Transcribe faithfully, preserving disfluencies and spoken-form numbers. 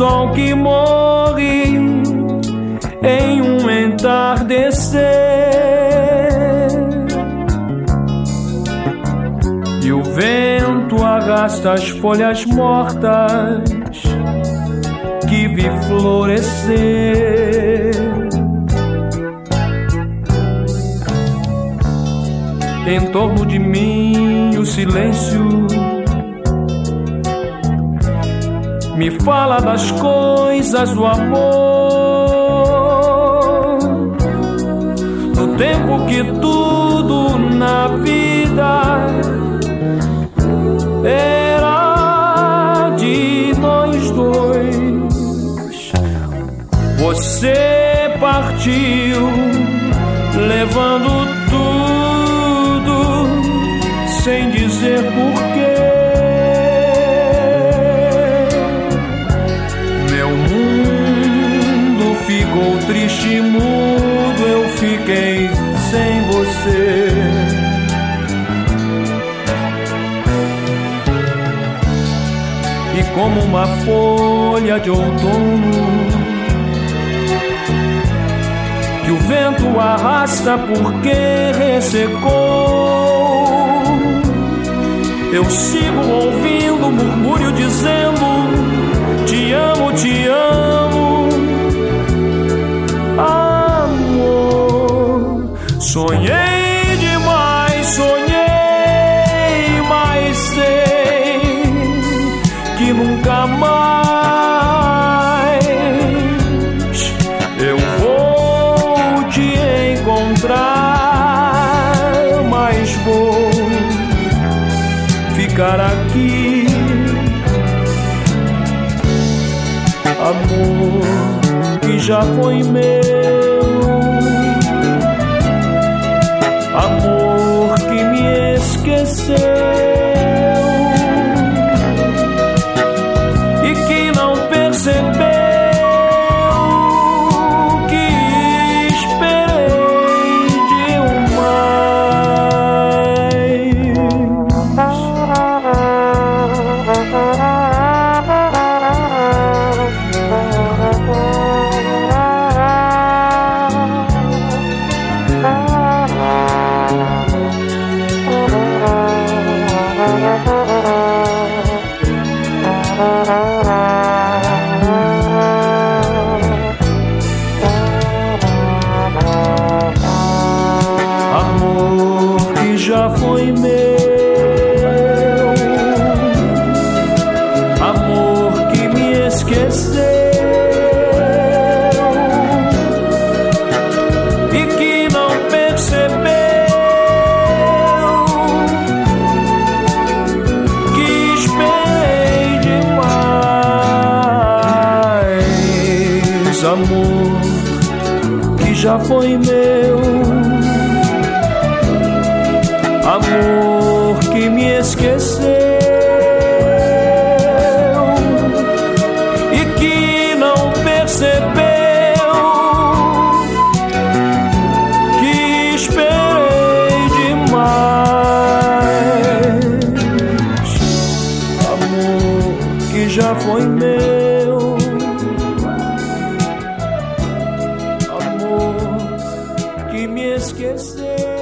sol que morre em um entardecer, e o vento arrasta as folhas mortas que vi florescer. Em torno de mim o silêncio me fala das coisas do amor, no tempo que tudo na vida era de nós dois. Você partiu levando tudo sem dizer porquê. Ficou triste e mudo, eu fiquei sem você. E como uma folha de outono que o vento arrasta porque ressecou, eu sigo ouvindo o murmúrio dizendo: te amo, te amo. Amor, sonhei demais, sonhei, mas sei que nunca mais eu vou te encontrar, mas vou ficar aqui. Amor que já foi meu, amor que me esqueceu e que não percebeu que esperei amor que já foi meu, amor que me esqueceu e que não percebeu que esperei demais. Amor que já foi meu, amor que me esqueceu e que não percebeu que esperei demais. Amor que já foi meu, amor que me esqueceu.